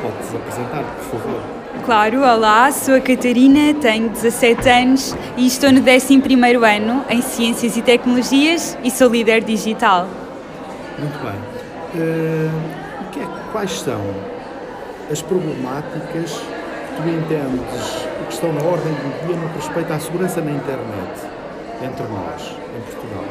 Podes apresentar, por favor? Claro, olá, sou a Catarina, tenho 17 anos e estou no 11º ano em Ciências e Tecnologias e sou líder digital. Muito bem. Quais são as problemáticas que tu entendes que estão na ordem do dia no que respeita à segurança na internet entre nós, em Portugal?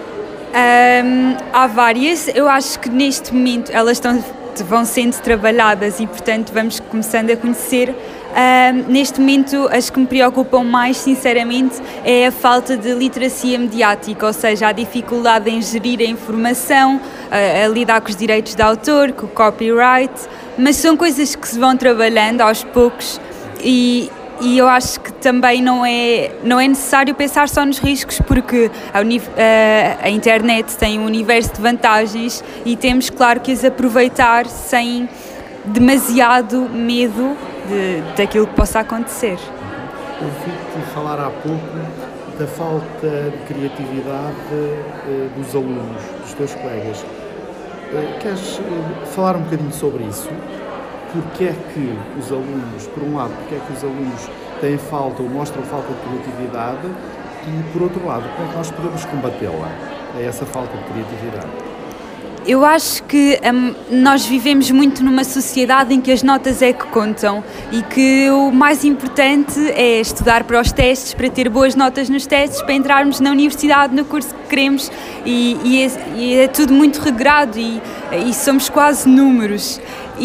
Há várias, eu acho que neste momento elas vão sendo trabalhadas e, portanto, vamos começando a conhecer. Neste momento, as que me preocupam mais, sinceramente, é a falta de literacia mediática, ou seja, a dificuldade em gerir a informação, a lidar com os direitos de autor, com o copyright, mas são coisas que se vão trabalhando aos poucos e eu acho que também não é necessário pensar só nos riscos, porque a internet tem um universo de vantagens e temos, claro, que as aproveitar sem demasiado medo daquilo que possa acontecer. Ouvi-te falar há pouco da falta de criatividade dos alunos, dos teus colegas. Queres falar um bocadinho sobre isso? Porque é que os alunos, por um lado, porque é que os alunos têm falta ou mostram falta de criatividade e, por outro lado, como é que nós podemos combatê-la, essa falta de criatividade? Eu acho que nós vivemos muito numa sociedade em que as notas é que contam e que o mais importante é estudar para os testes, para ter boas notas nos testes, para entrarmos na universidade, no curso que queremos e é tudo muito regrado e somos quase números.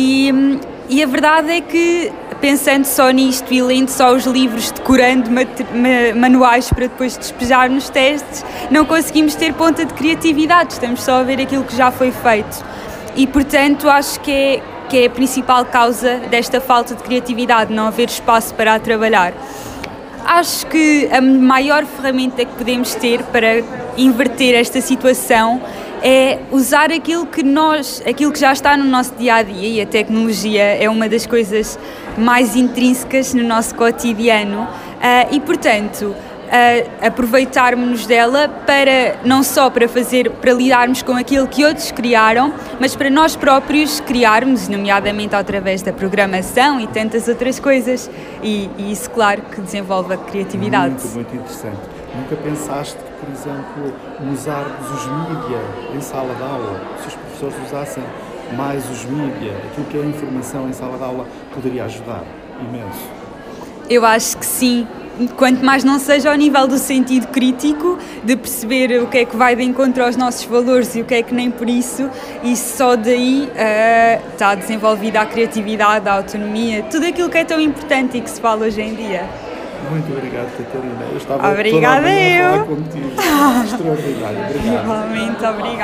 E a verdade é que, pensando só nisto e lendo só os livros, decorando manuais para depois despejar nos testes, não conseguimos ter ponta de criatividade, estamos só a ver aquilo que já foi feito. E, portanto, acho que é a principal causa desta falta de criatividade, não haver espaço para a trabalhar. Acho que a maior ferramenta que podemos ter para inverter esta situação é usar aquilo que já está no nosso dia-a-dia, e a tecnologia é uma das coisas mais intrínsecas no nosso cotidiano e, portanto, aproveitarmos dela não só para lidarmos com aquilo que outros criaram, mas para nós próprios criarmos, nomeadamente através da programação e tantas outras coisas, e isso, claro, que desenvolve a criatividade. Muito interessante. Nunca pensaste que, por exemplo, usarmos os mídia em sala de aula, se os professores usassem mais os mídia, aquilo que é a informação em sala de aula, poderia ajudar imenso? Eu acho que sim. Quanto mais não seja ao nível do sentido crítico, de perceber o que é que vai de encontro aos nossos valores e o que é que nem por isso, e só daí está desenvolvida a criatividade, a autonomia, tudo aquilo que é tão importante e que se fala hoje em dia. Muito obrigado, Catarina. Eu estava Obrigada toda a manhã eu. a falar contigo. Extraordinário. Obrigado. Igualmente, obrigada.